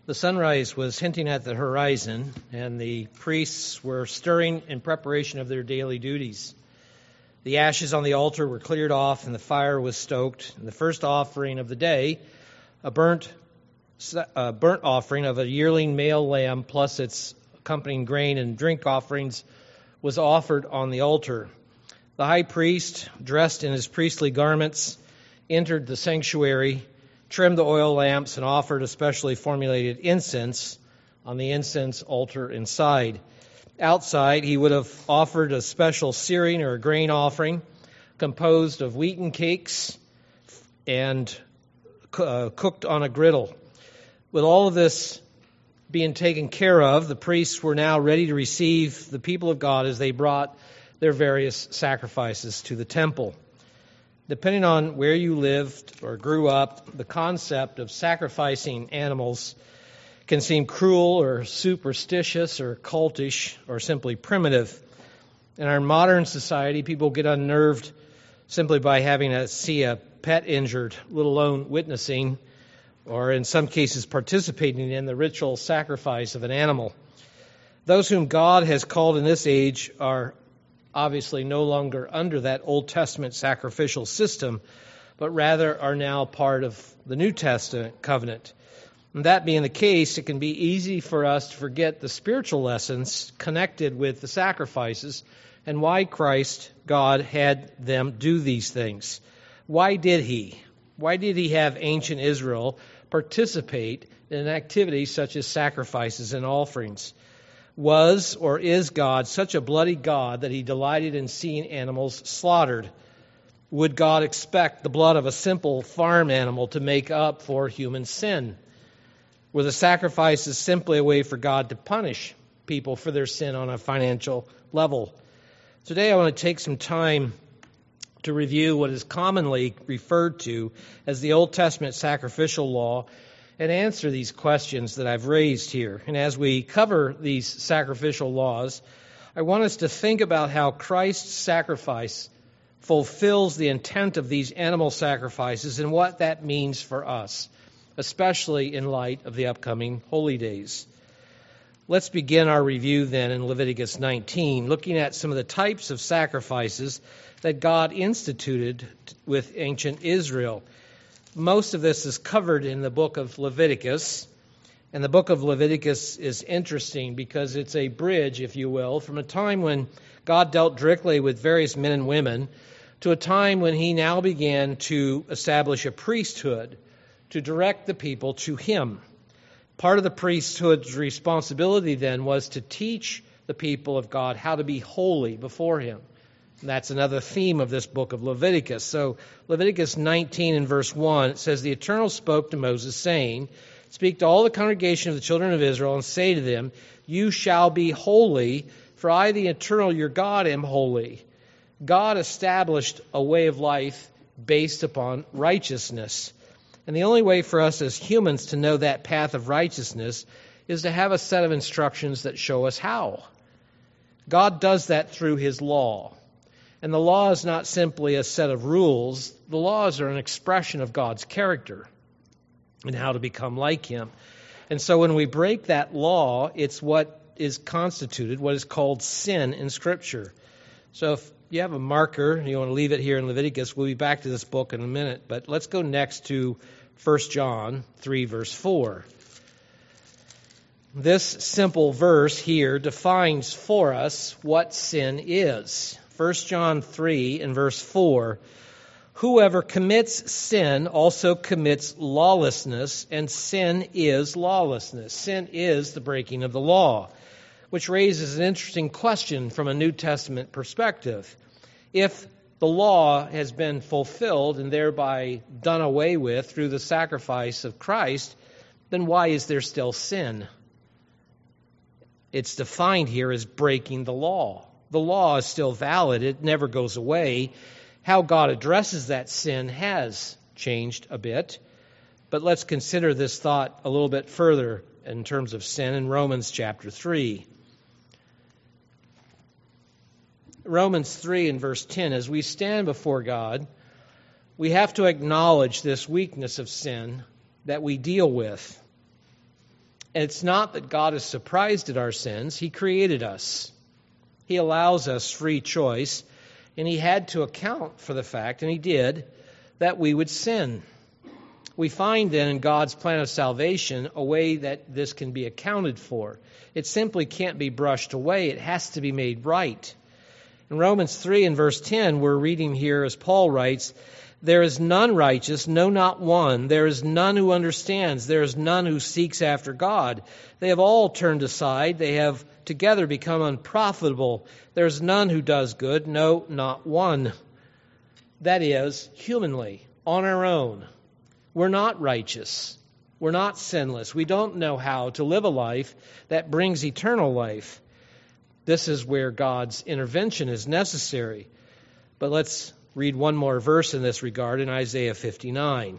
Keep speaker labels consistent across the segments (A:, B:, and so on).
A: The sunrise was hinting at the horizon, and the priests were stirring in preparation of their daily duties. The ashes on the altar were cleared off, and the fire was stoked. And the first offering of the day, a burnt offering of a yearling male lamb, plus its accompanying grain and drink offerings, was offered on the altar. The high priest, dressed in his priestly garments, entered the sanctuary, trimmed the oil lamps, and offered a specially formulated incense on the incense altar inside. Outside, he would have offered a special searing or a grain offering composed of wheaten cakes and cooked on a griddle. With all of this being taken care of, the priests were now ready to receive the people of God as they brought their various sacrifices to the temple. Depending on where you lived or grew up, the concept of sacrificing animals can seem cruel or superstitious or cultish or simply primitive. In our modern society, people get unnerved simply by having to see a pet injured, let alone witnessing or in some cases participating in the ritual sacrifice of an animal. Those whom God has called in this age are obviously no longer under that Old Testament sacrificial system, but rather are now part of the New Testament covenant. And that being the case, it can be easy for us to forget the spiritual lessons connected with the sacrifices and why Christ, God, had them do these things. Why did He? Why did He have ancient Israel participate in activities such as sacrifices and offerings? Was or is God such a bloody God that He delighted in seeing animals slaughtered? Would God expect the blood of a simple farm animal to make up for human sin? Were the sacrifices simply a way for God to punish people for their sin on a financial level? Today I want to take some time to review what is commonly referred to as the Old Testament sacrificial law and answer these questions that I've raised here. And as we cover these sacrificial laws, I want us to think about how Christ's sacrifice fulfills the intent of these animal sacrifices and what that means for us, especially in light of the upcoming holy days. Let's begin our review then in Leviticus 19, looking at some of the types of sacrifices that God instituted with ancient Israel. Most of this is covered in the book of Leviticus, and the book of Leviticus is interesting because it's a bridge, if you will, from a time when God dealt directly with various men and women to a time when He now began to establish a priesthood to direct the people to Him. Part of the priesthood's responsibility then was to teach the people of God how to be holy before Him. And that's another theme of this book of Leviticus. So Leviticus 19 and verse 1, it says, "The Eternal spoke to Moses, saying, Speak to all the congregation of the children of Israel, and say to them, You shall be holy, for I, the Eternal, your God, am holy." God established a way of life based upon righteousness. And the only way for us as humans to know that path of righteousness is to have a set of instructions that show us how. God does that through His law. And the law is not simply a set of rules. The laws are an expression of God's character and how to become like Him. And so when we break that law, it's what is constituted, what is called sin in Scripture. So if you have a marker, and you want to leave it here in Leviticus, we'll be back to this book in a minute. But let's go next to 1 John 3, verse 4. This simple verse here defines for us what sin is. 1 John 3 and verse 4, "Whoever commits sin also commits lawlessness, and sin is lawlessness." Sin is the breaking of the law, which raises an interesting question from a New Testament perspective. If the law has been fulfilled and thereby done away with through the sacrifice of Christ, then why is there still sin? It's defined here as breaking the law. The law is still valid. It never goes away. How God addresses that sin has changed a bit. But let's consider this thought a little bit further in terms of sin in Romans chapter 3. Romans 3 and verse 10, as we stand before God, we have to acknowledge this weakness of sin that we deal with. And it's not that God is surprised at our sins. He created us. He allows us free choice, and He had to account for the fact, and He did, that we would sin. We find then in God's plan of salvation a way that this can be accounted for. It simply can't be brushed away. It has to be made right. In Romans 3 and verse 10, we're reading here as Paul writes, "There is none righteous, no, not one. There is none who understands. There is none who seeks after God. They have all turned aside. They have together become unprofitable. There is none who does good, no, not one." That is, humanly, on our own. We're not righteous. We're not sinless. We don't know how to live a life that brings eternal life. This is where God's intervention is necessary. But let's read one more verse in this regard in Isaiah 59.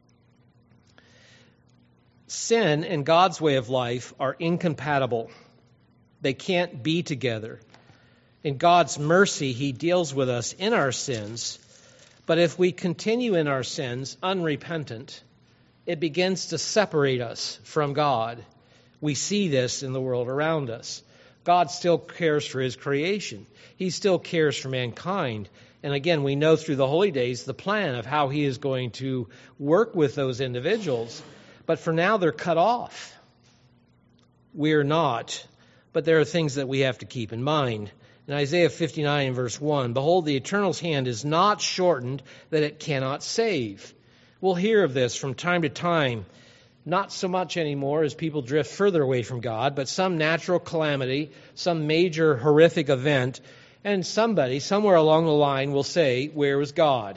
A: Sin and God's way of life are incompatible. They can't be together. In God's mercy, He deals with us in our sins. But if we continue in our sins unrepentant, it begins to separate us from God. We see this in the world around us. God still cares for His creation. He still cares for mankind. And again, we know through the holy days the plan of how He is going to work with those individuals. But for now, they're cut off. We're not. But there are things that we have to keep in mind. In Isaiah 59 and verse 1, "Behold, the Eternal's hand is not shortened that it cannot save." We'll hear of this from time to time, not so much anymore as people drift further away from God, but some natural calamity, some major horrific event, and somebody somewhere along the line will say, "Where was God?"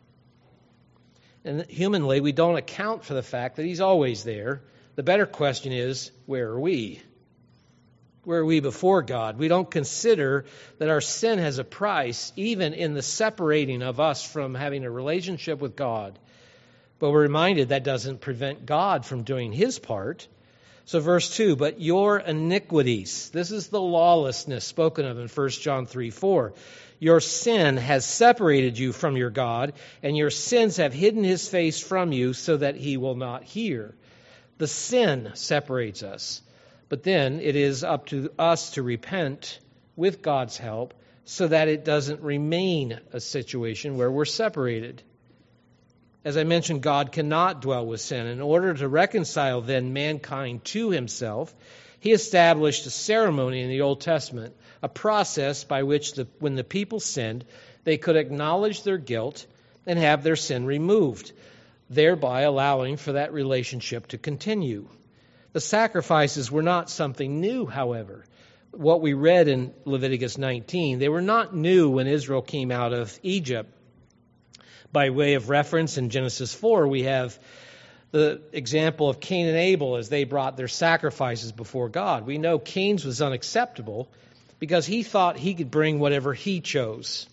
A: And humanly, we don't account for the fact that He's always there. The better question is, where are we? Where are we before God? We don't consider that our sin has a price, even in the separating of us from having a relationship with God. But we're reminded that doesn't prevent God from doing His part. So verse 2, "But your iniquities," this is the lawlessness spoken of in 1 John 3:4. "Your sin has separated you from your God, and your sins have hidden His face from you so that He will not hear." The sin separates us. But then it is up to us to repent with God's help so that it doesn't remain a situation where we're separated. As I mentioned, God cannot dwell with sin. In order to reconcile then mankind to Himself, He established a ceremony in the Old Testament, a process by which when the people sinned, they could acknowledge their guilt and have their sin removed, thereby allowing for that relationship to continue. The sacrifices were not something new, however. What we read in Leviticus 19, they were not new when Israel came out of Egypt. By way of reference, in Genesis 4, we have the example of Cain and Abel as they brought their sacrifices before God. We know Cain's was unacceptable because he thought he could bring whatever he chose.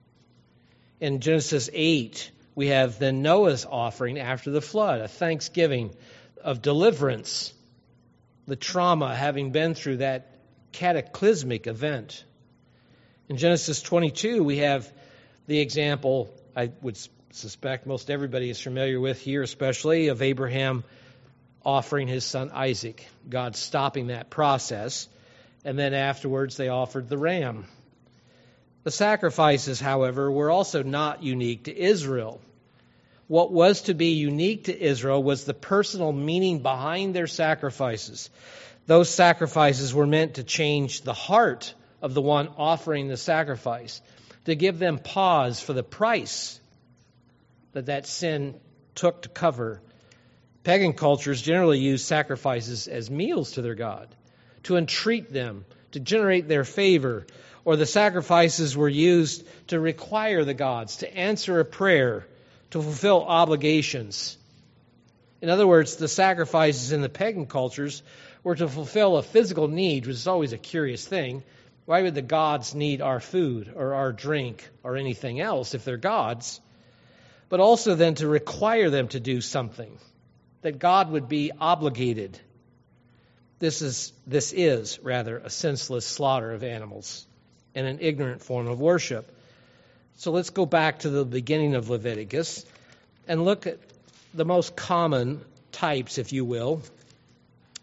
A: In Genesis 8, we have then Noah's offering after the flood, a thanksgiving of deliverance, the trauma having been through that cataclysmic event. In Genesis 22, we have the example I would suspect most everybody is familiar with here, especially of Abraham offering his son Isaac, God stopping that process, and then afterwards they offered the ram. The sacrifices, however, were also not unique to Israel. What was to be unique to Israel was the personal meaning behind their sacrifices. Those sacrifices were meant to change the heart of the one offering the sacrifice, to give them pause for the price that sin took to cover. Pagan cultures generally use sacrifices as meals to their god, to entreat them, to generate their favor, or the sacrifices were used to require the gods to answer a prayer, to fulfill obligations. In other words, the sacrifices in the pagan cultures were to fulfill a physical need, which is always a curious thing. Why would the gods need our food or our drink or anything else if they're gods? But also then to require them to do something, that God would be obligated. This is rather a senseless slaughter of animals and an ignorant form of worship. So let's go back to the beginning of Leviticus and look at the most common types, if you will,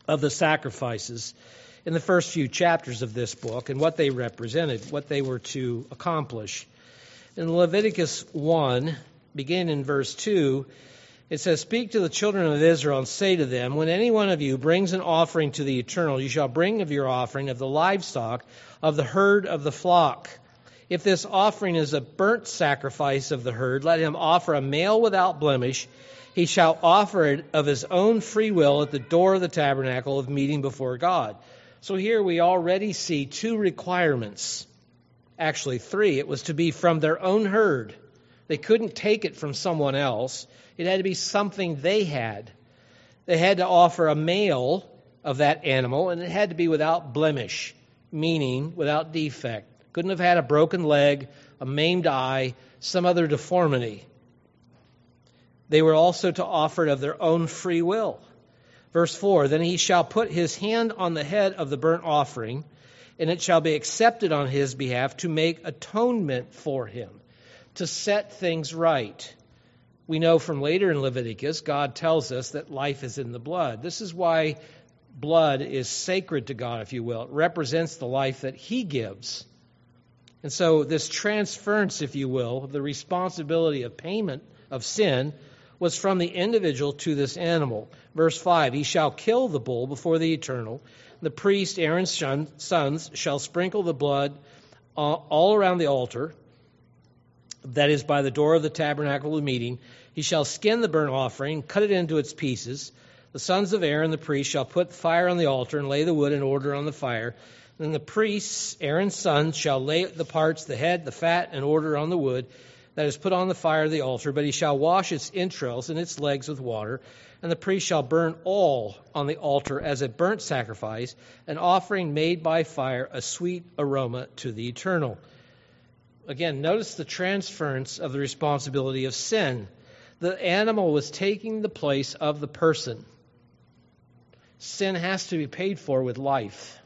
A: of the sacrifices in the first few chapters of this book and what they represented, what they were to accomplish. In Leviticus 1, beginning in verse 2, it says, "Speak to the children of Israel and say to them, when any one of you brings an offering to the Eternal, you shall bring of your offering of the livestock of the herd of the flock. If this offering is a burnt sacrifice of the herd, let him offer a male without blemish. He shall offer it of his own free will at the door of the tabernacle of meeting before God." So here we already see two requirements. Actually, three. It was to be from their own herd. They couldn't take it from someone else. It had to be something they had. They had to offer a male of that animal, and it had to be without blemish, meaning without defect. Couldn't have had a broken leg, a maimed eye, some other deformity. They were also to offer it of their own free will. Verse 4, "Then he shall put his hand on the head of the burnt offering, and it shall be accepted on his behalf to make atonement for him," to set things right. We know from later in Leviticus, God tells us that life is in the blood. This is why blood is sacred to God, if you will. It represents the life that He gives. And so this transference, if you will, of the responsibility of payment of sin was from the individual to this animal. Verse 5, "He shall kill the bull before the Eternal. The priest, Aaron's sons, shall sprinkle the blood all around the altar, that is by the door of the tabernacle of meeting. He shall skin the burnt offering, cut it into its pieces. The sons of Aaron, the priest, shall put fire on the altar and lay the wood in order on the fire. Then the priests, Aaron's sons, shall lay the parts, the head, the fat, in order on the wood that is put on the fire of the altar. But he shall wash its entrails and its legs with water. And the priest shall burn all on the altar as a burnt sacrifice, an offering made by fire, a sweet aroma to the Eternal." Again, notice the transference of the responsibility of sin. The animal was taking the place of the person. Sin has to be paid for with life.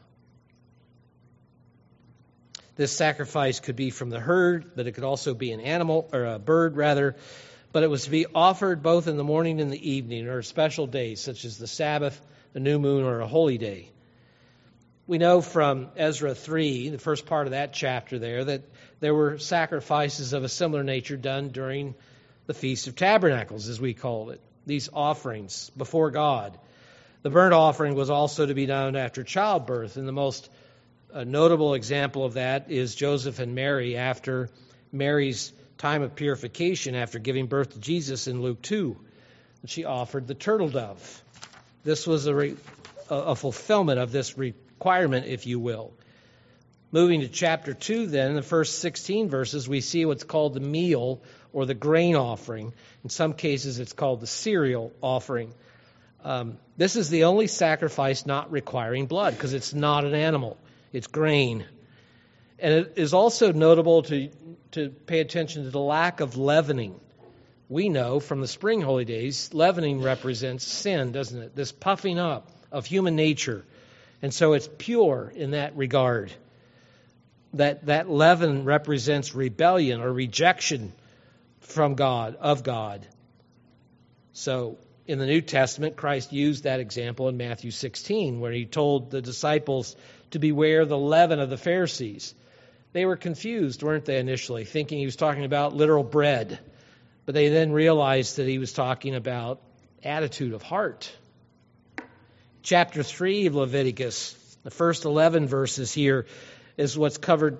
A: This sacrifice could be from the herd, but it could also be an animal, or a bird rather. But it was to be offered both in the morning and the evening, or special days, such as the Sabbath, the new moon, or a holy day. We know from Ezra 3, the first part of that chapter there, that there were sacrifices of a similar nature done during the Feast of Tabernacles, as we called it, these offerings before God. The burnt offering was also to be done after childbirth, and the most notable example of that is Joseph and Mary after Mary's time of purification after giving birth to Jesus in Luke 2. She offered the turtle dove. This was a fulfillment of this requirement, if you will. Moving to chapter 2 then, in the first 16 verses, we see what's called the meal or the grain offering. In some cases, it's called the cereal offering. This is the only sacrifice not requiring blood because it's not an animal. It's grain. And it is also notable to pay attention to the lack of leavening. We know from the spring holy days, leavening represents sin, doesn't it? This puffing up of human nature. And so it's pure in that regard. That leaven represents rebellion or rejection from God, of God. So in the New Testament, Christ used that example in Matthew 16, where he told the disciples to beware the leaven of the Pharisees. They were confused, weren't they, initially, thinking he was talking about literal bread. But they then realized that he was talking about attitude of heart. Chapter 3 of Leviticus, the first 11 verses here, is what's covered,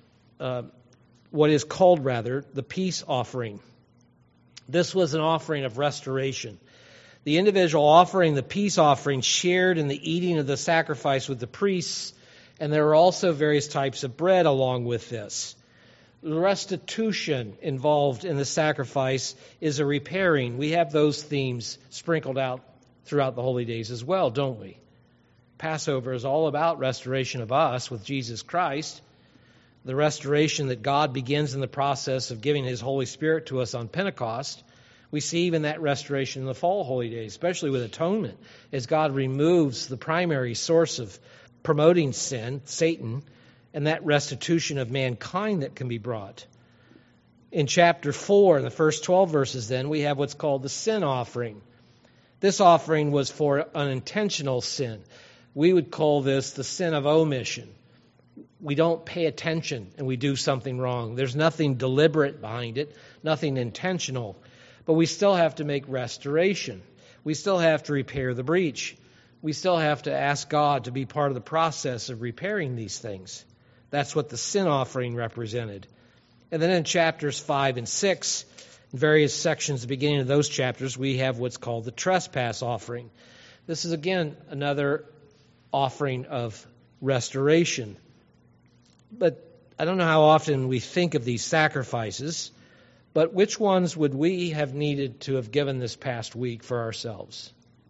A: what is called, rather, the peace offering. This was an offering of restoration. The individual offering the peace offering shared in the eating of the sacrifice with the priests, and there were also various types of bread along with this. The restitution involved in the sacrifice is a repairing. We have those themes sprinkled out throughout the holy days as well, don't we? Passover is all about restoration of us with Jesus Christ. The restoration that God begins in the process of giving His Holy Spirit to us on Pentecost. We see even that restoration in the fall holy days, especially with atonement, as God removes the primary source of promoting sin, Satan, and that restitution of mankind that can be brought. In chapter 4, in the first 12 verses then, we have what's called the sin offering. This offering was for unintentional sin. We would call this the sin of omission. We don't pay attention and we do something wrong. There's nothing deliberate behind it, nothing intentional. But we still have to make restoration. We still have to repair the breach. We still have to ask God to be part of the process of repairing these things. That's what the sin offering represented. And then in chapters 5 and 6, in various sections at the beginning of those chapters, we have what's called the trespass offering. This is, again, another offering of restoration. But I don't know how often we think of these sacrifices, but which ones would we have needed to have given this past week for ourselves?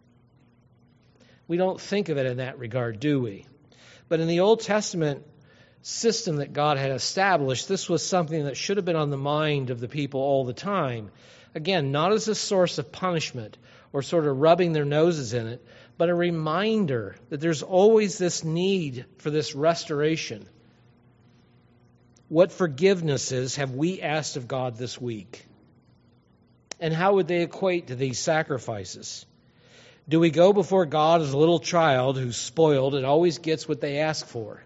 A: We don't think of it in that regard, do we? But in the Old Testament system that God had established, this was something that should have been on the mind of the people all the time. Again, not as a source of punishment or sort of rubbing their noses in it, but a reminder that there's always this need for this restoration. What forgivenesses have we asked of God this week? And how would they equate to these sacrifices? Do we go before God as a little child who's spoiled and always gets what they ask for?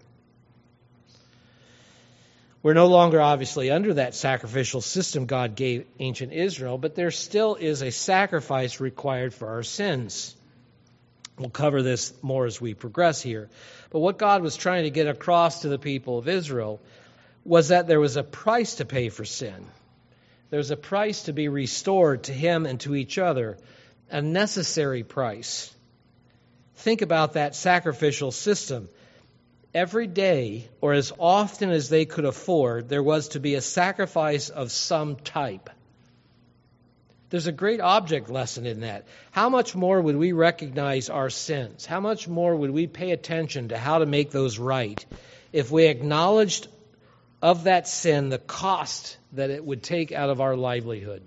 A: We're no longer obviously under that sacrificial system God gave ancient Israel, but there still is a sacrifice required for our sins. We'll cover this more as we progress here. But what God was trying to get across to the people of Israel was that there was a price to pay for sin. There was a price to be restored to Him and to each other, a necessary price. Think about that sacrificial system. Every day, or as often as they could afford, there was to be a sacrifice of some type. There's a great object lesson in that. How much more would we recognize our sins? How much more would we pay attention to how to make those right if we acknowledged of that sin the cost that it would take out of our livelihood?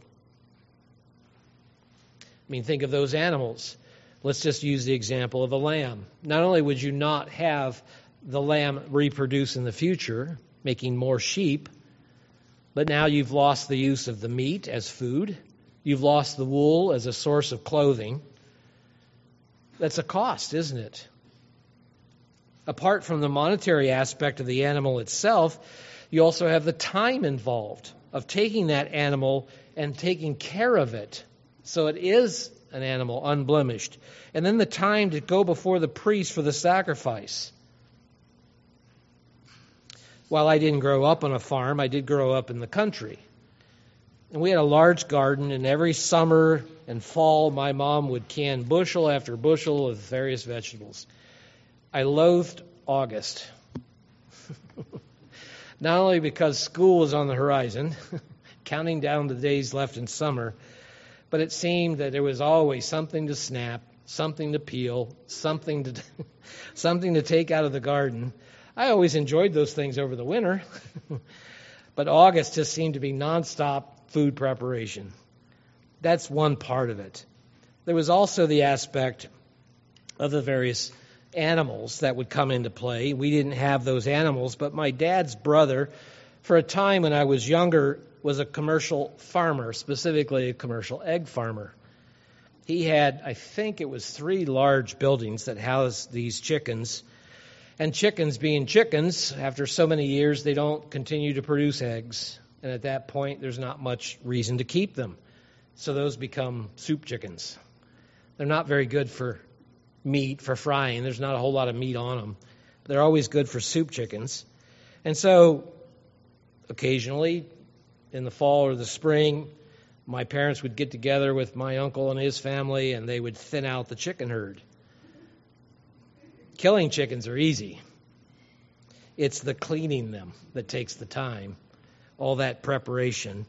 A: I mean, think of those animals. Let's just use the example of a lamb. Not only would you not have the lamb reproduce in the future, making more sheep, but now you've lost the use of the meat as food. You've lost the wool as a source of clothing. That's a cost, isn't it? Apart from the monetary aspect of the animal itself, you also have the time involved of taking that animal and taking care of it so it is an animal unblemished. And then the time to go before the priest for the sacrifice. While I didn't grow up on a farm, I did grow up in the country. And we had a large garden, and every summer and fall, my mom would can bushel after bushel of various vegetables. I loathed August. Not only because school was on the horizon, counting down the days left in summer, but it seemed that there was always something to snap, something to peel, something to take out of the garden. I always enjoyed those things over the winter, but August just seemed to be nonstop food preparation. That's one part of it. There was also the aspect of the various animals that would come into play. We didn't have those animals, but my dad's brother, for a time when I was younger, was a commercial farmer, specifically a commercial egg farmer. He had, I think it was 3 large buildings that housed these chickens. And chickens being chickens, after so many years, they don't continue to produce eggs. And at that point, there's not much reason to keep them. So those become soup chickens. They're not very good for meat, for frying. There's not a whole lot of meat on them. But they're always good for soup chickens. And so occasionally, in the fall or the spring, my parents would get together with my uncle and his family, and they would thin out the chicken herd. Killing chickens are easy. It's the cleaning them that takes the time, all that preparation.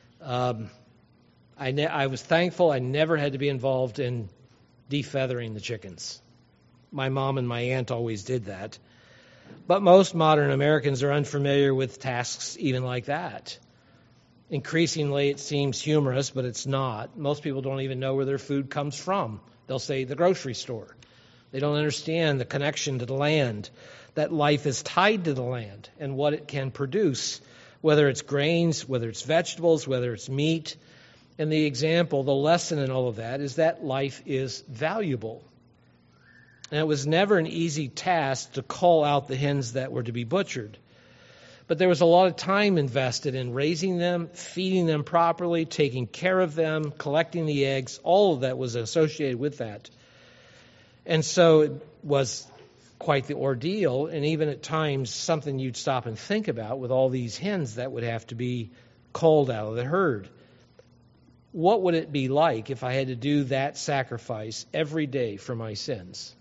A: I was thankful I never had to be involved in defeathering the chickens. My mom and my aunt always did that. But most modern Americans are unfamiliar with tasks even like that. Increasingly, it seems humorous, but it's not. Most people don't even know where their food comes from. They'll say the grocery store. They don't understand the connection to the land, that life is tied to the land and what it can produce, whether it's grains, whether it's vegetables, whether it's meat. And the example, the lesson in all of that is that life is valuable. And it was never an easy task to call out the hens that were to be butchered. But there was a lot of time invested in raising them, feeding them properly, taking care of them, collecting the eggs. All of that was associated with that. And so it was quite the ordeal, and even at times something you'd stop and think about with all these hens that would have to be culled out of the herd. What would it be like if I had to do that sacrifice every day for my sins?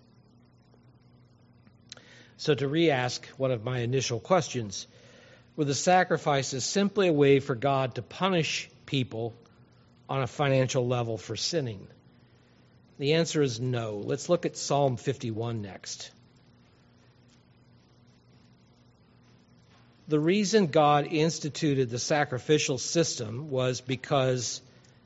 A: So to re-ask one of my initial questions, were the sacrifices simply a way for God to punish people on a financial level for sinning? The answer is no. Let's look at Psalm 51 next. The reason God instituted the sacrificial system was because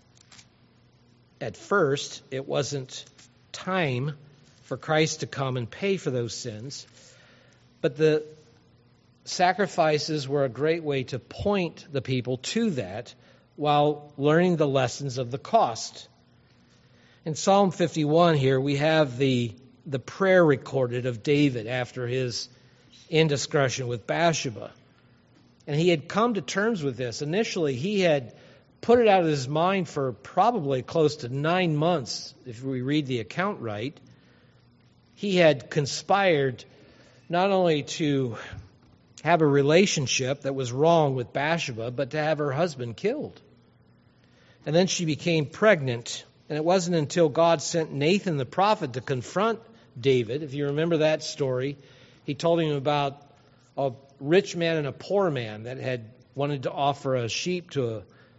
A: at first it wasn't time for Christ to come and pay for those sins, but the sacrifices were a great way to point the people to that while learning the lessons of the cost. In Psalm 51 here, we have the prayer recorded of David after his indiscretion with Bathsheba. And he had come to terms with this. Initially, he had put it out of his mind for probably close to 9 months, if we read the account right. He had conspired not only to have a relationship that was wrong with Bathsheba, but to have her husband killed. And then she became pregnant. And it wasn't until God sent Nathan the prophet to confront David. If you remember that story, he told him about a rich man and a poor man that had wanted to offer a sheep to a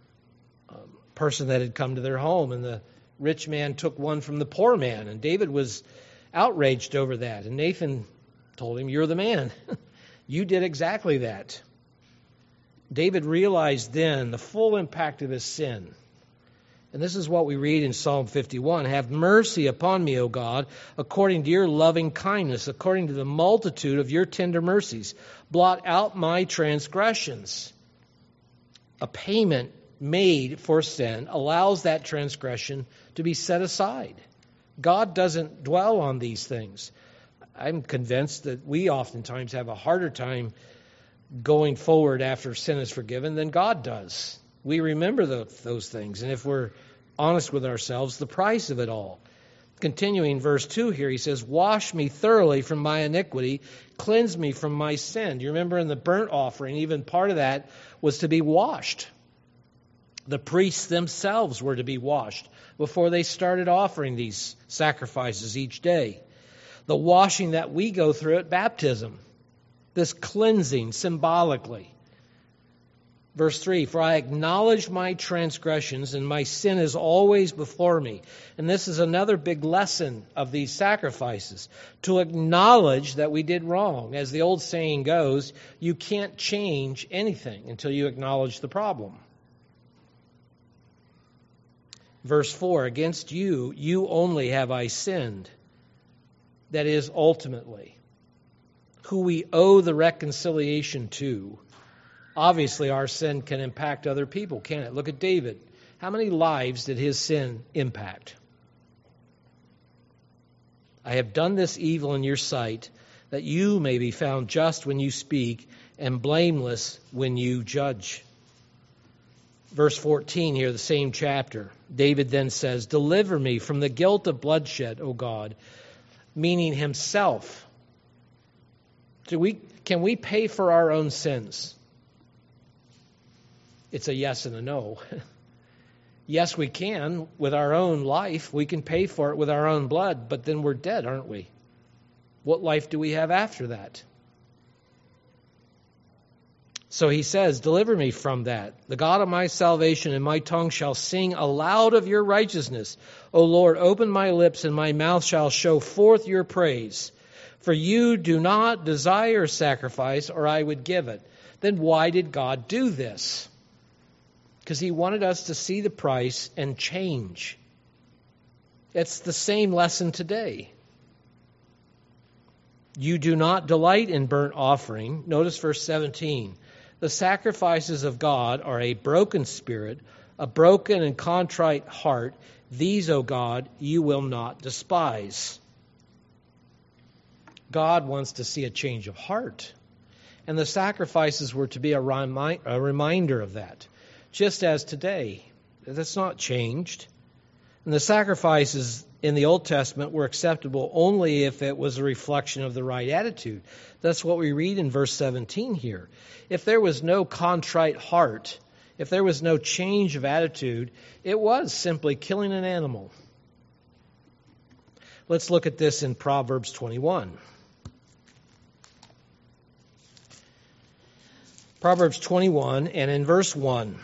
A: person that had come to their home. And the rich man took one from the poor man. And David was outraged over that. And Nathan told him, "You're the man. You did exactly that." David realized then the full impact of his sin. And this is what we read in Psalm 51. "Have mercy upon me, O God, according to your loving kindness, according to the multitude of your tender mercies. Blot out my transgressions." A payment made for sin allows that transgression to be set aside. God doesn't dwell on these things. I'm convinced that we oftentimes have a harder time going forward after sin is forgiven than God does. We remember those things, and if we're honest with ourselves, the price of it all. Continuing verse 2 here, he says, "Wash me thoroughly from my iniquity, cleanse me from my sin." Do you remember in the burnt offering, even part of that was to be washed. The priests themselves were to be washed before they started offering these sacrifices each day. The washing that we go through at baptism, this cleansing symbolically. Verse 3, "For I acknowledge my transgressions, and my sin is always before me." And this is another big lesson of these sacrifices, to acknowledge that we did wrong. As the old saying goes, you can't change anything until you acknowledge the problem. Verse 4, "Against you, you only have I sinned." That is, ultimately, who we owe the reconciliation to. Obviously, our sin can impact other people, can't it? Look at David. How many lives did his sin impact? "I have done this evil in your sight, that you may be found just when you speak and blameless when you judge." Verse 14 here, the same chapter. David then says, "Deliver me from the guilt of bloodshed, O God," meaning himself. Can we pay for our own sins? It's a yes and a no. Yes, we can with our own life. We can pay for it with our own blood, but then we're dead, aren't we? What life do we have after that? So he says, "Deliver me from that. The God of my salvation, and my tongue shall sing aloud of your righteousness. O Lord, open my lips, and my mouth shall show forth your praise. For you do not desire sacrifice, or I would give it." Then why did God do this? Because he wanted us to see the price and change. It's the same lesson today. "You do not delight in burnt offering." Notice verse 17. "The sacrifices of God are a broken spirit, A broken and contrite heart, these, O God, you will not despise. God wants to see a change of heart. And the sacrifices were to be a reminder of that. Just as today, that's not changed. And the sacrifices in the Old Testament were acceptable only if it was a reflection of the right attitude. That's what we read in verse 17 here. If there was no contrite heart, if there was no change of attitude, it was simply killing an animal. Let's look at this in Proverbs 21. Proverbs 21, and in verse 1.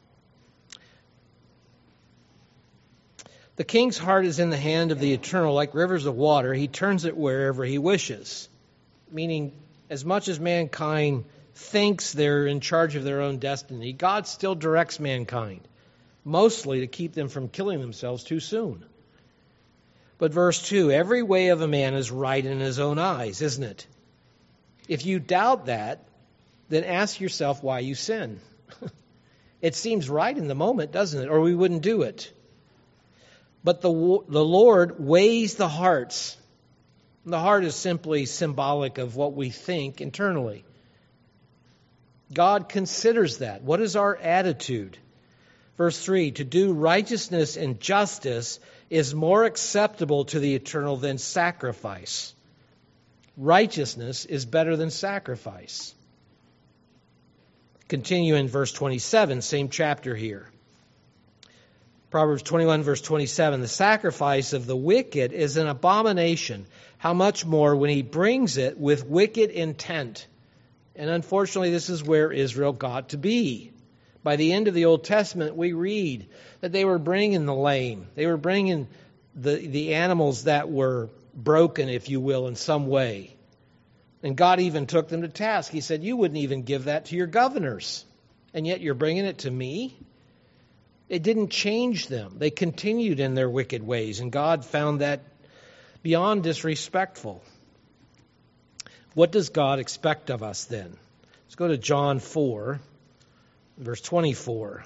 A: The king's heart is in the hand of the Eternal, like rivers of water. He turns it wherever he wishes. Meaning, as much as mankind thinks they're in charge of their own destiny, God still directs mankind, mostly to keep them from killing themselves too soon. But verse 2, every way of a man is right in his own eyes, isn't it? If you doubt that, then ask yourself why you sin. It seems right in the moment, doesn't it? Or we wouldn't do it. But the Lord weighs the hearts. The heart is simply symbolic of what we think internally. God considers that. What is our attitude? Verse 3, to do righteousness and justice is more acceptable to the Eternal than sacrifice. Righteousness is better than sacrifice. Continue in verse 27, same chapter here. Proverbs 21, verse 27, the sacrifice of the wicked is an abomination. How much more when he brings it with wicked intent? And unfortunately, this is where Israel got to be. By the end of the Old Testament, we read that they were bringing the lame. They were bringing the animals that were broken, if you will, in some way. And God even took them to task. He said, you wouldn't even give that to your governors, and yet you're bringing it to me? It didn't change them. They continued in their wicked ways, and God found that beyond disrespectful. What does God expect of us then? Let's go to John 4, verse 24.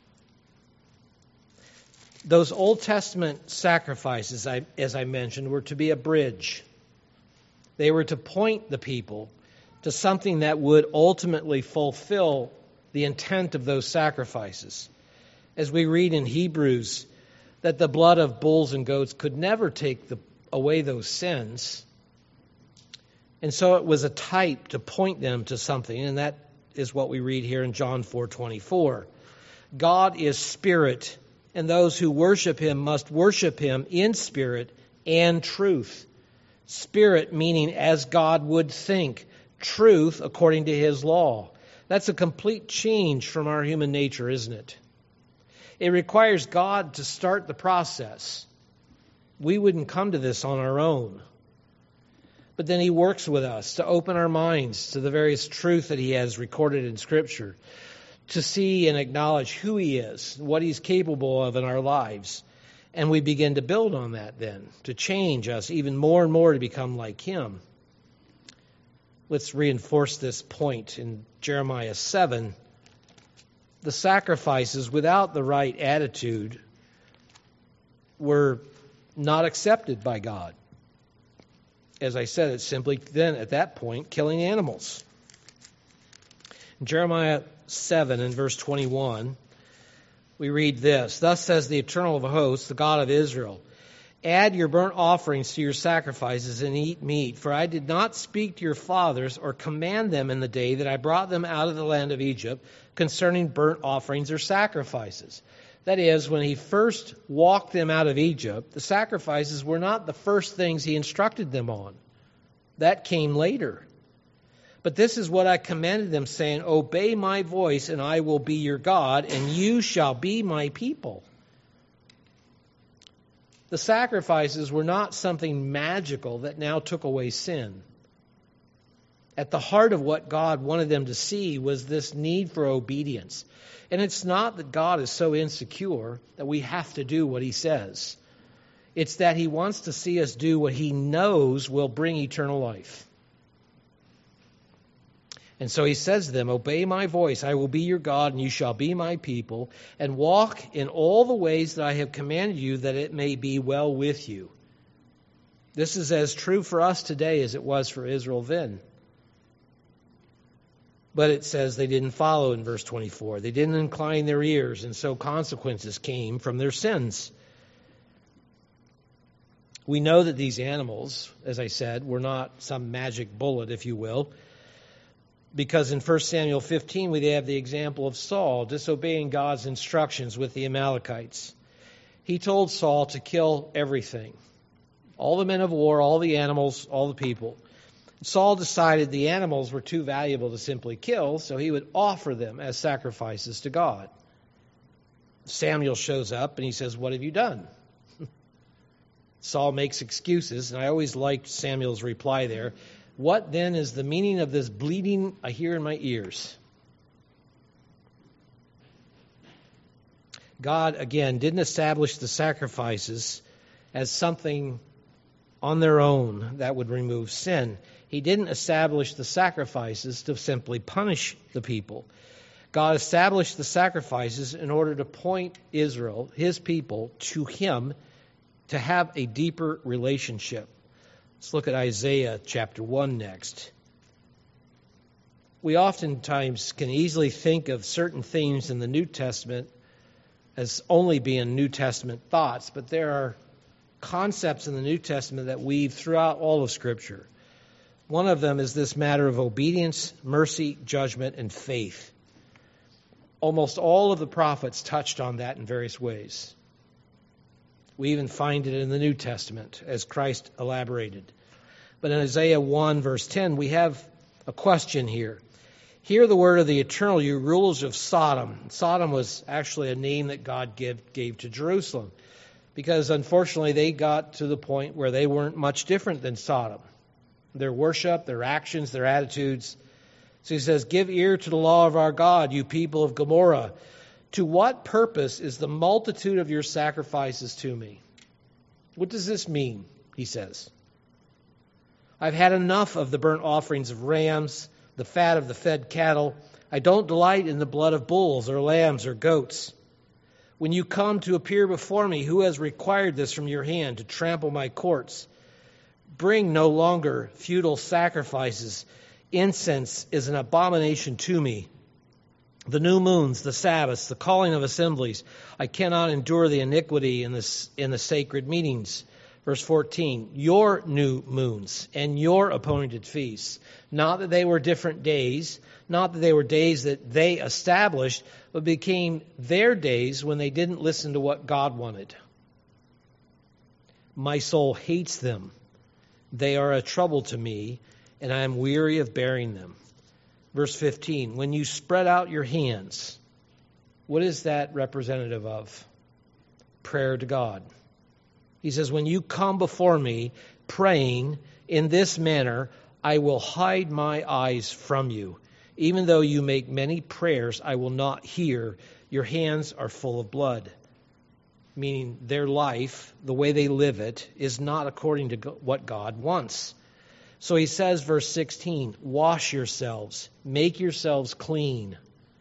A: Those Old Testament sacrifices, as I mentioned, were to be a bridge. They were to point the people to something that would ultimately fulfill the intent of those sacrifices. As we read in Hebrews, that the blood of bulls and goats could never take away those sins. And so it was a type to point them to something, and that is what we read here in John 4:24. God is spirit, and those who worship him must worship him in spirit and truth. Spirit meaning as God would think, truth according to his law. That's a complete change from our human nature, isn't it? It requires God to start the process. We wouldn't come to this on our own. But then he works with us to open our minds to the various truth that he has recorded in Scripture, to see and acknowledge who he is, what he's capable of in our lives. And we begin to build on that then, to change us even more and more to become like him. Let's reinforce this point in Jeremiah 7. The sacrifices without the right attitude were not accepted by God. As I said, it's simply then at that point killing animals. In Jeremiah 7 and verse 21, we read this, thus says the Eternal of hosts, the God of Israel, add your burnt offerings to your sacrifices and eat meat, for I did not speak to your fathers or command them in the day that I brought them out of the land of Egypt concerning burnt offerings or sacrifices. That is, when he first walked them out of Egypt, the sacrifices were not the first things he instructed them on. That came later. But this is what I commanded them, saying, obey my voice, and I will be your God, and you shall be my people. The sacrifices were not something magical that now took away sin. At the heart of what God wanted them to see was this need for obedience. And it's not that God is so insecure that we have to do what he says. It's that he wants to see us do what he knows will bring eternal life. And so he says to them, obey my voice, I will be your God, and you shall be my people, and walk in all the ways that I have commanded you, that it may be well with you. This is as true for us today as it was for Israel then. But it says they didn't follow in verse 24. They didn't incline their ears, and so consequences came from their sins. We know that these animals, as I said, were not some magic bullet, if you will, because in 1 Samuel 15 we have the example of Saul disobeying God's instructions with the Amalekites. He told Saul to kill everything, all the men of war, all the animals, all the people. Saul decided the animals were too valuable to simply kill, so he would offer them as sacrifices to God. Samuel shows up and he says, what have you done? Saul makes excuses, and I always liked Samuel's reply there. What then is the meaning of this bleating I hear in my ears? God, again, didn't establish the sacrifices as something on their own that would remove sin. He didn't establish the sacrifices to simply punish the people. God established the sacrifices in order to point Israel, his people, to him to have a deeper relationship. Let's look at Isaiah chapter 1 next. We oftentimes can easily think of certain themes in the New Testament as only being New Testament thoughts, but there are concepts in the New Testament that weave throughout all of Scripture. One of them is this matter of obedience, mercy, judgment, and faith. Almost all of the prophets touched on that in various ways. We even find it in the New Testament as Christ elaborated. But in Isaiah 1 verse 10, we have a question here. Hear the word of the eternal, you rulers of Sodom. Sodom was actually a name that God gave to Jerusalem, because unfortunately they got to the point where they weren't much different than Sodom. Their worship, their actions, their attitudes. So he says, give ear to the law of our God, you people of Gomorrah. To what purpose is the multitude of your sacrifices to me? What does this mean? He says. I've had enough of the burnt offerings of rams, the fat of the fed cattle. I don't delight in the blood of bulls or lambs or goats. When you come to appear before me, who has required this from your hand to trample my courts? Bring no longer futile sacrifices. Incense is an abomination to me. The new moons, the Sabbaths, the calling of assemblies. I cannot endure the iniquity in the sacred meetings. Verse 14, your new moons and your appointed feasts. Not that they were different days, not that they were days that they established, but became their days when they didn't listen to what God wanted. My soul hates them. They are a trouble to me, and I am weary of bearing them. Verse 15, when you spread out your hands, what is that representative of? Prayer to God. He says, when you come before me praying in this manner, I will hide my eyes from you. Even though you make many prayers, I will not hear. Your hands are full of blood. Meaning their life, the way they live it, is not according to what God wants. So he says, verse 16, wash yourselves, make yourselves clean.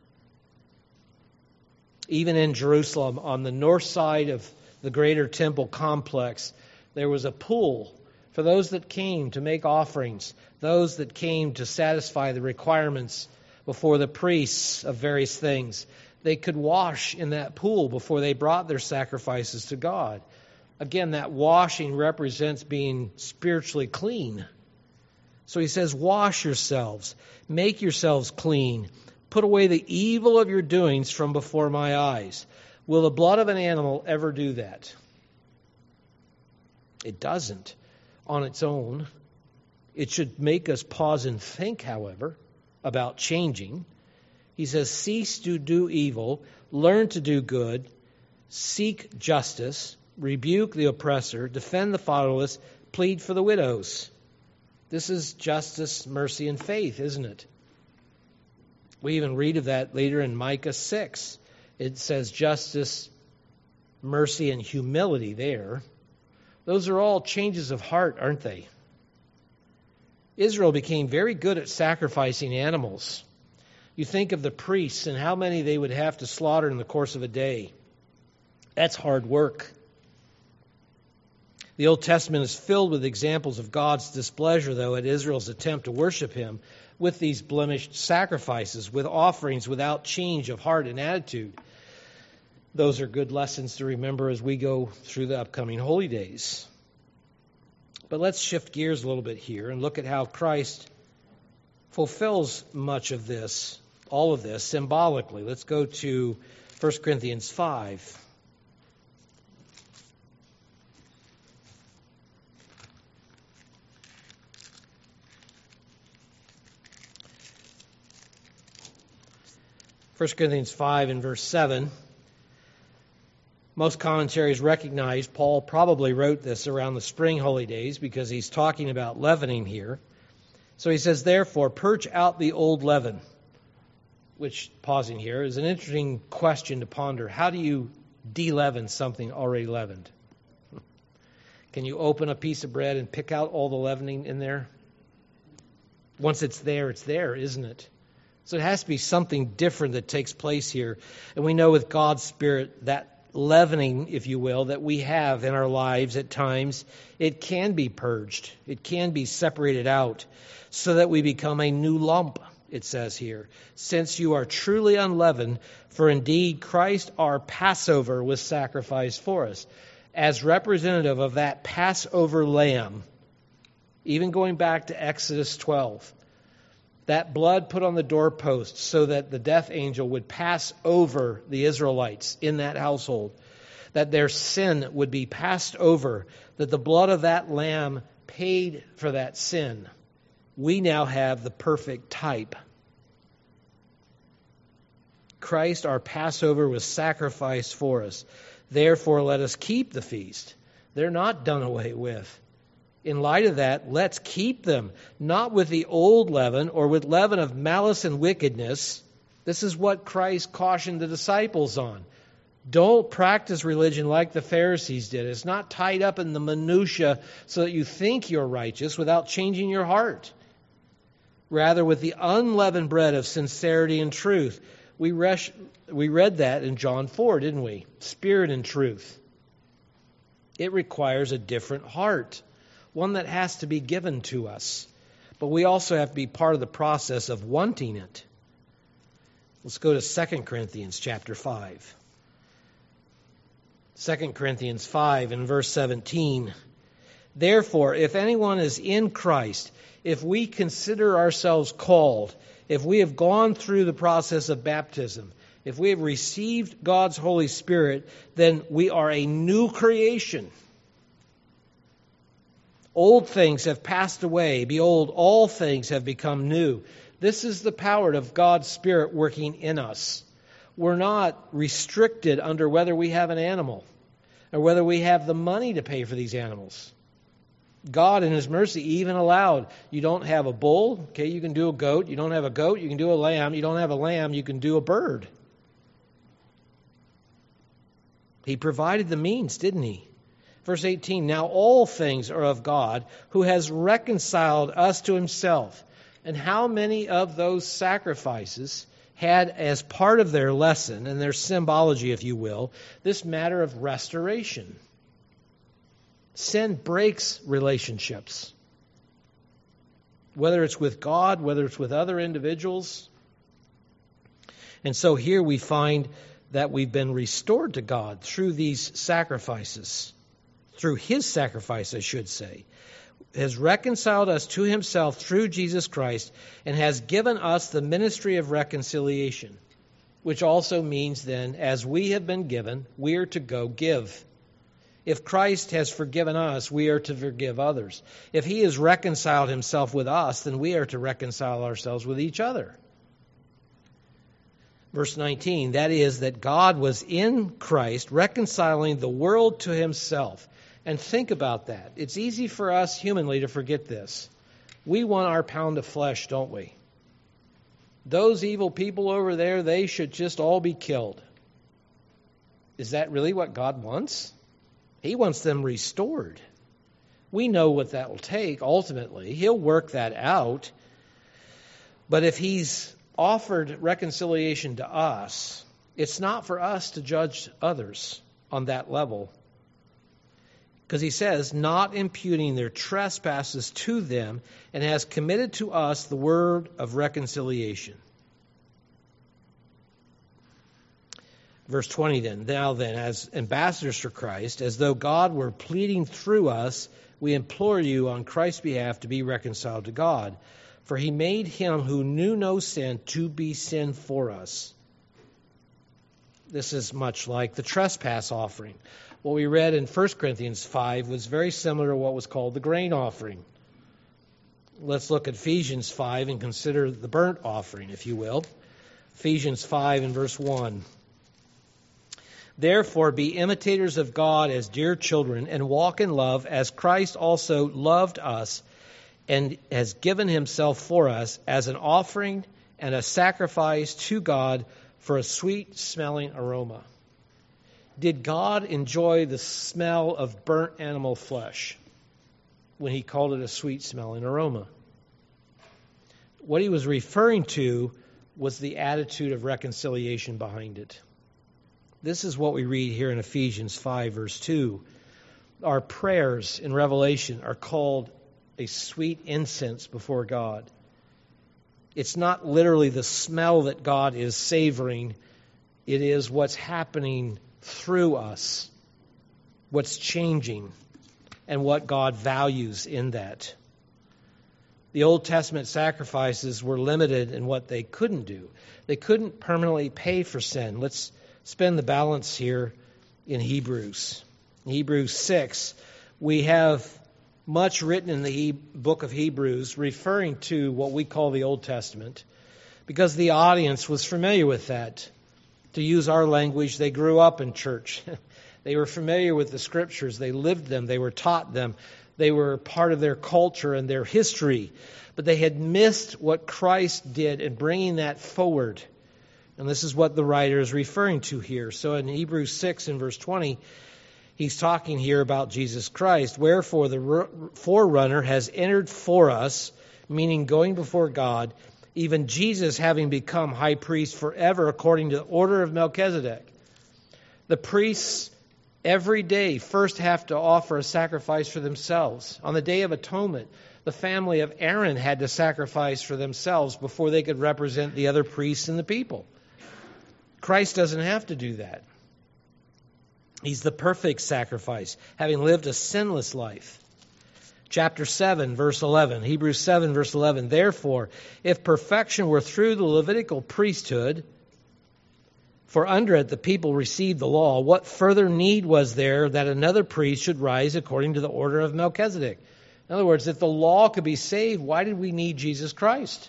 A: Even in Jerusalem, on the north side of the greater temple complex, there was a pool for those that came to make offerings, those that came to satisfy the requirements before the priests of various things. They could wash in that pool before they brought their sacrifices to God. Again, that washing represents being spiritually clean. So he says, wash yourselves, make yourselves clean, put away the evil of your doings from before my eyes. Will the blood of an animal ever do that? It doesn't on its own. It should make us pause and think, however, about changing. He says, cease to do evil, learn to do good, seek justice, rebuke the oppressor, defend the fatherless, plead for the widows. This is justice, mercy, and faith, isn't it? We even read of that later in Micah 6. It says justice, mercy, and humility there. Those are all changes of heart, aren't they? Israel became very good at sacrificing animals. You think of the priests and how many they would have to slaughter in the course of a day. That's hard work. The Old Testament is filled with examples of God's displeasure, though, at Israel's attempt to worship Him with these blemished sacrifices, with offerings without change of heart and attitude. Those are good lessons to remember as we go through the upcoming holy days. But let's shift gears a little bit here and look at how Christ fulfills much of this, all of this, symbolically. Let's go to 1 Corinthians 5. First Corinthians 5 and verse 7. Most commentaries recognize Paul probably wrote this around the spring holy days because he's talking about leavening here. So he says, therefore, purge out the old leaven, which, pausing here, is an interesting question to ponder. How do you de-leaven something already leavened? Can you open a piece of bread and pick out all the leavening in there? Once it's there, isn't it? So it has to be something different that takes place here. And we know with God's Spirit that leavening, if you will, that we have in our lives at times, it can be purged. It can be separated out so that we become a new lump, it says here. Since you are truly unleavened, for indeed Christ our Passover was sacrificed for us. As representative of that Passover lamb, even going back to Exodus 12, that blood put on the doorpost so that the death angel would pass over the Israelites in that household, that their sin would be passed over, that the blood of that lamb paid for that sin. We now have the perfect type. Christ, our Passover, was sacrificed for us. Therefore, let us keep the feast. They're not done away with. In light of that, let's keep them, not with the old leaven or with leaven of malice and wickedness. This is what Christ cautioned the disciples on. Don't practice religion like the Pharisees did. It's not tied up in the minutia so that you think you're righteous without changing your heart. Rather, with the unleavened bread of sincerity and truth. We read that in John 4, didn't we? Spirit and truth. It requires a different heart. One that has to be given to us. But we also have to be part of the process of wanting it. Let's go to 2 Corinthians chapter 5. 2 Corinthians 5 and verse 17. Therefore, if anyone is in Christ, if we consider ourselves called, if we have gone through the process of baptism, if we have received God's Holy Spirit, then we are a new creation. Old things have passed away. Behold, all things have become new. This is the power of God's Spirit working in us. We're not restricted under whether we have an animal or whether we have the money to pay for these animals. God in His mercy even allowed, you don't have a bull, okay, you can do a goat. You don't have a goat, you can do a lamb. You don't have a lamb, you can do a bird. He provided the means, didn't He? Verse 18, now all things are of God, who has reconciled us to Himself. And how many of those sacrifices had as part of their lesson, and their symbology, if you will, this matter of restoration? Sin breaks relationships. Whether it's with God, whether it's with other individuals. And so here we find that we've been restored to God through these sacrifices. Through His sacrifice, I should say, has reconciled us to Himself through Jesus Christ and has given us the ministry of reconciliation, which also means then, as we have been given, we are to go give. If Christ has forgiven us, we are to forgive others. If He has reconciled Himself with us, then we are to reconcile ourselves with each other. Verse 19, that is, that God was in Christ reconciling the world to Himself. And think about that. It's easy for us humanly to forget this. We want our pound of flesh, don't we? Those evil people over there, they should just all be killed. Is that really what God wants? He wants them restored. We know what that will take ultimately. He'll work that out. But if he's offered reconciliation to us, it's not for us to judge others on that level. Because he says, not imputing their trespasses to them, and has committed to us the word of reconciliation. Verse 20 then, now then, as ambassadors for Christ, as though God were pleading through us, we implore you on Christ's behalf to be reconciled to God. For he made him who knew no sin to be sin for us. This is much like the trespass offering. What we read in 1 Corinthians 5 was very similar to what was called the grain offering. Let's look at Ephesians 5 and consider the burnt offering, if you will. Ephesians 5 and verse 1. Therefore, be imitators of God as dear children, and walk in love as Christ also loved us and has given himself for us as an offering and a sacrifice to God for a sweet-smelling aroma. Did God enjoy the smell of burnt animal flesh when he called it a sweet-smelling aroma? What he was referring to was the attitude of reconciliation behind it. This is what we read here in Ephesians 5, verse 2. Our prayers in Revelation are called a sweet incense before God. It's not literally the smell that God is savoring. It is what's happening through us, what's changing, and what God values in that. The Old Testament sacrifices were limited in what they couldn't do. They couldn't permanently pay for sin. Let's spend the balance here in Hebrews. In Hebrews 6, we have much written in the book of Hebrews referring to what we call the Old Testament, because the audience was familiar with that. To use our language, they grew up in church. They were familiar with the Scriptures. They lived them. They were taught them. They were part of their culture and their history. But they had missed what Christ did in bringing that forward. And this is what the writer is referring to here. So in Hebrews 6 and verse 20, he's talking here about Jesus Christ. Wherefore the forerunner has entered for us, meaning going before God, even Jesus having become high priest forever according to the order of Melchizedek. The priests every day first have to offer a sacrifice for themselves. On the Day of Atonement, the family of Aaron had to sacrifice for themselves before they could represent the other priests and the people. Christ doesn't have to do that. He's the perfect sacrifice, having lived a sinless life. Chapter 7, verse 11, Hebrews 7, verse 11. Therefore, if perfection were through the Levitical priesthood, for under it the people received the law, what further need was there that another priest should rise according to the order of Melchizedek? In other words, if the law could be saved, why did we need Jesus Christ?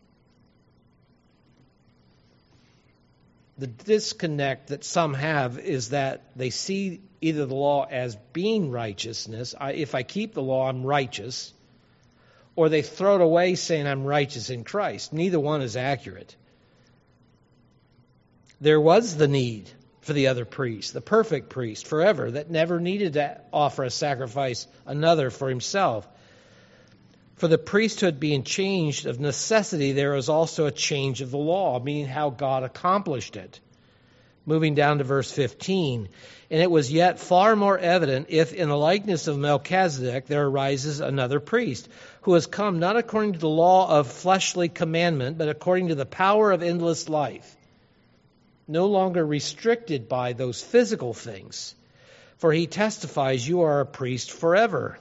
A: The disconnect that some have is that they see either the law as being righteousness. If I keep the law, I'm righteous. Or they throw it away saying I'm righteous in Christ. Neither one is accurate. There was the need for the other priest, the perfect priest forever, that never needed to offer a sacrifice another for himself. For the priesthood being changed of necessity, there is also a change of the law, meaning how God accomplished it. Moving down to verse 15. And it was yet far more evident if in the likeness of Melchizedek there arises another priest, who has come not according to the law of fleshly commandment, but according to the power of endless life, no longer restricted by those physical things. For he testifies, you are a priest forever.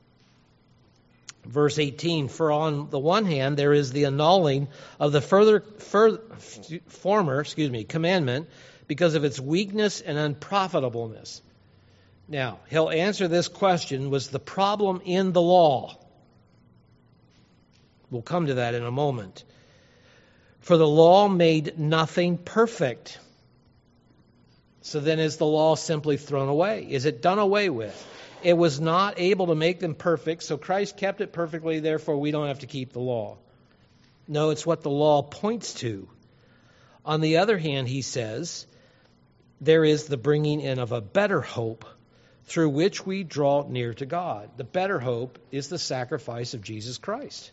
A: Verse 18, for on the one hand, there is the annulling of the former commandment because of its weakness and unprofitableness. Now, he'll answer this question, was the problem in the law? We'll come to that in a moment. For the law made nothing perfect. So then is the law simply thrown away? Is it done away with? It was not able to make them perfect, so Christ kept it perfectly, therefore we don't have to keep the law. No, it's what the law points to. On the other hand, he says, there is the bringing in of a better hope through which we draw near to God. The better hope is the sacrifice of Jesus Christ.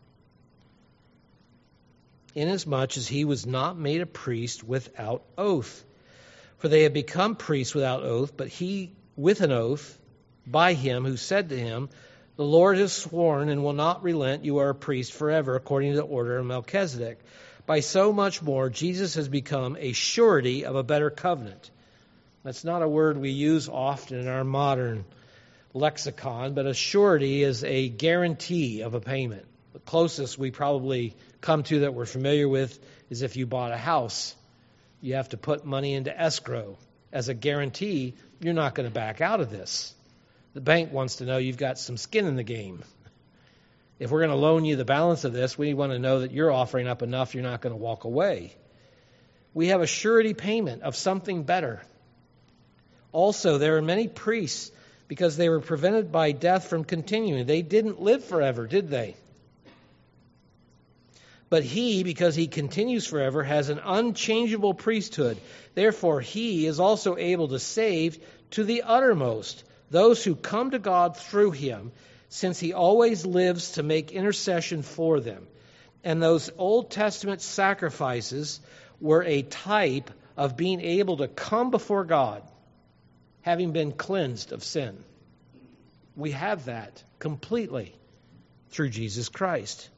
A: Inasmuch as he was not made a priest without oath. For they have become priests without oath, but he with an oath by him who said to him, the Lord has sworn and will not relent, you are a priest forever, according to the order of Melchizedek. By so much more, Jesus has become a surety of a better covenant. That's not a word we use often in our modern lexicon, but a surety is a guarantee of a payment. The closest we probably come to that we're familiar with is if you bought a house. You have to put money into escrow as a guarantee you're not going to back out of this. The bank wants to know you've got some skin in the game. If we're going to loan you the balance of this, we want to know that you're offering up enough you're not going to walk away. We have a surety payment of something better. Also, there are many priests because they were prevented by death from continuing. They didn't live forever, did they? But he, because he continues forever, has an unchangeable priesthood. Therefore, he is also able to save to the uttermost those who come to God through him, since he always lives to make intercession for them. And those Old Testament sacrifices were a type of being able to come before God, having been cleansed of sin. We have that completely through Jesus Christ.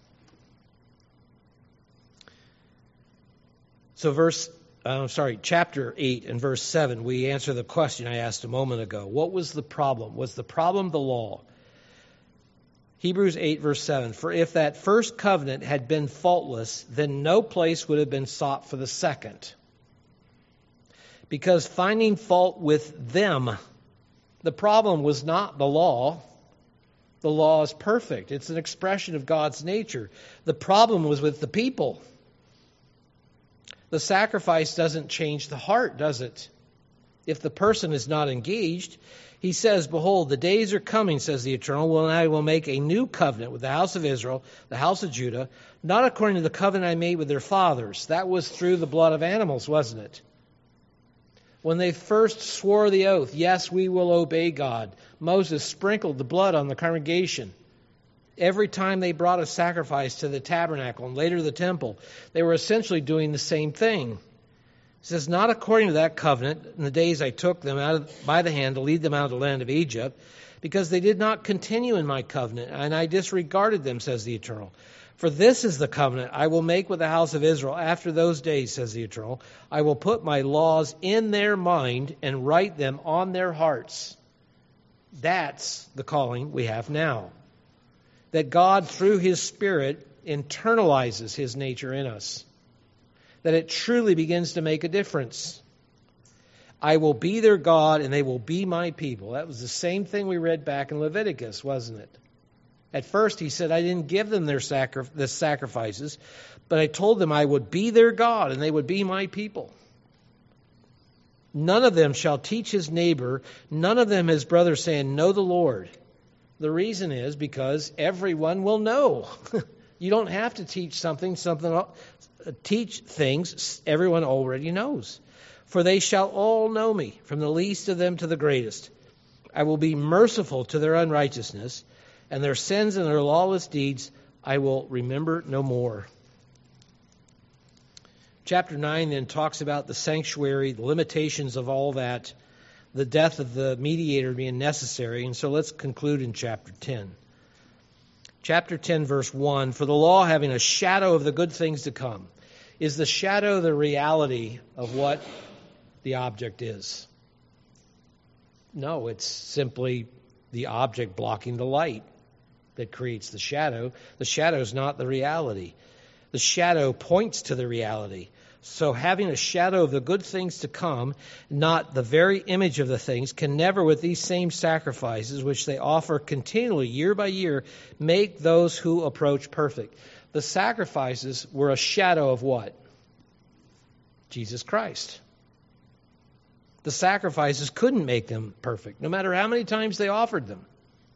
A: So chapter 8 and verse 7, we answer the question I asked a moment ago. What was the problem? Was the problem the law? Hebrews 8 verse 7, for if that first covenant had been faultless, then no place would have been sought for the second. Because finding fault with them, the problem was not the law. The law is perfect. It's an expression of God's nature. The problem was with the people. The sacrifice doesn't change the heart, does it? If the person is not engaged, he says, behold, the days are coming, says the Eternal, when I will make a new covenant with the house of Israel, the house of Judah, not according to the covenant I made with their fathers. That was through the blood of animals, wasn't it? When they first swore the oath, yes, we will obey God, Moses sprinkled the blood on the congregation. Every time they brought a sacrifice to the tabernacle and later the temple, they were essentially doing the same thing. It says, not according to that covenant, in the days I took them by the hand to lead them out of the land of Egypt, because they did not continue in my covenant, and I disregarded them, says the Eternal. For this is the covenant I will make with the house of Israel after those days, says the Eternal. I will put my laws in their mind and write them on their hearts. That's the calling we have now. That God, through his Spirit, internalizes his nature in us. That it truly begins to make a difference. I will be their God and they will be my people. That was the same thing we read back in Leviticus, wasn't it? At first he said, I didn't give them the sacrifices, but I told them I would be their God and they would be my people. None of them shall teach his neighbor, none of them his brother, saying, know the Lord. The reason is because everyone will know. You don't have to teach teach things everyone already knows. For they shall all know me, from the least of them to the greatest. I will be merciful to their unrighteousness, and their sins and their lawless deeds I will remember no more. Chapter 9 then talks about the sanctuary, the limitations of all that, the death of the mediator being necessary. And so let's conclude in chapter 10. Chapter 10, verse 1, for the law having a shadow of the good things to come. Is the shadow the reality of what the object is? No, it's simply the object blocking the light that creates the shadow. The shadow is not the reality. The shadow points to the reality. So having a shadow of the good things to come, not the very image of the things, can never, with these same sacrifices, which they offer continually year by year, make those who approach perfect. The sacrifices were a shadow of what? Jesus Christ. The sacrifices couldn't make them perfect, no matter how many times they offered them.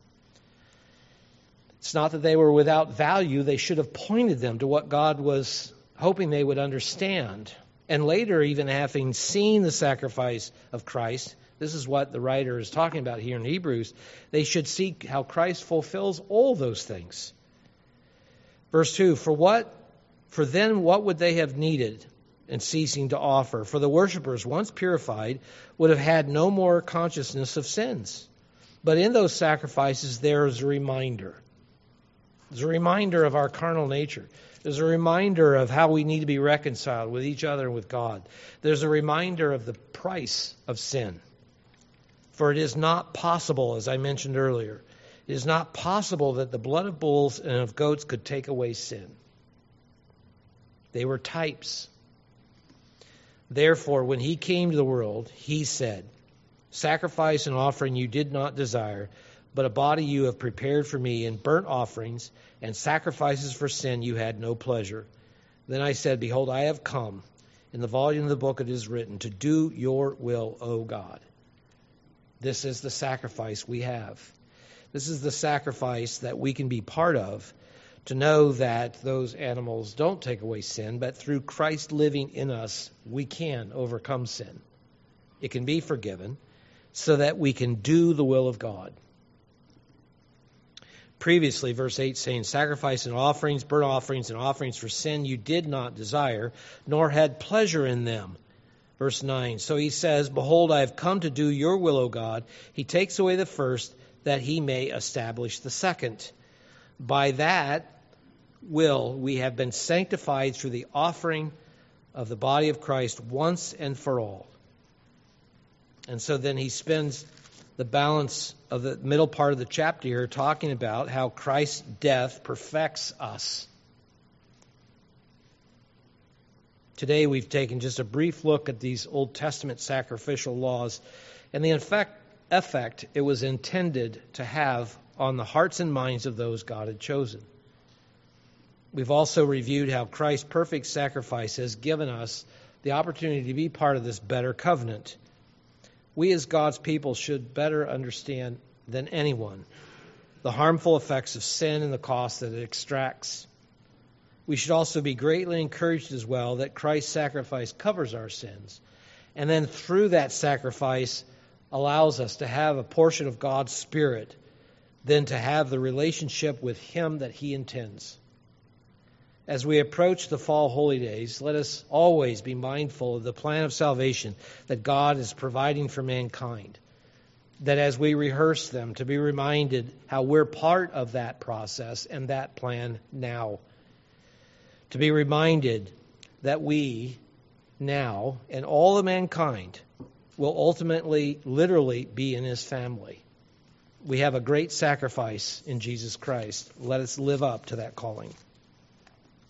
A: It's not that they were without value. They should have pointed them to what God was hoping they would understand. And later, even having seen the sacrifice of Christ, This is what the writer is talking about here in Hebrews. They should seek how Christ fulfills all those things. Verse 2, For then what would they have needed in ceasing to offer? For the worshipers, once purified, would have had no more consciousness of sins. But in those sacrifices there is a reminder. There's a reminder of our carnal nature. There's a reminder of how we need to be reconciled with each other and with God. There's a reminder of the price of sin. For it is not possible, as I mentioned earlier, it is not possible that the blood of bulls and of goats could take away sin. They were types. Therefore, when he came to the world, he said, Sacrifice and offering you did not desire, but a body you have prepared for me, and burnt offerings and sacrifices for sin you had no pleasure. Then I said, Behold, I have come. In the volume of the book it is written, to do your will, O God. This is the sacrifice we have. This is the sacrifice that we can be part of, to know that those animals don't take away sin, but through Christ living in us, we can overcome sin. It can be forgiven so that we can do the will of God. Previously, verse 8 saying, Sacrifice and offerings, burnt offerings and offerings for sin you did not desire, nor had pleasure in them. Verse 9, So he says, Behold, I have come to do your will, O God. He takes away the first, that he may establish the second. By that will we have been sanctified through the offering of the body of Christ once and for all. And so then he spends the balance of the middle part of the chapter here talking about how Christ's death perfects us. Today we've taken just a brief look at these Old Testament sacrificial laws and the effect it was intended to have on the hearts and minds of those God had chosen. We've also reviewed how Christ's perfect sacrifice has given us the opportunity to be part of this better covenant. We as God's people should better understand than anyone the harmful effects of sin and the cost that it extracts. We should also be greatly encouraged as well that Christ's sacrifice covers our sins, and then through that sacrifice allows us to have a portion of God's Spirit, then to have the relationship with Him that He intends. As we approach the fall holy days, let us always be mindful of the plan of salvation that God is providing for mankind. That as we rehearse them, to be reminded how we're part of that process and that plan now. To be reminded that we now and all of mankind will ultimately, literally be in His family. We have a great sacrifice in Jesus Christ. Let us live up to that calling.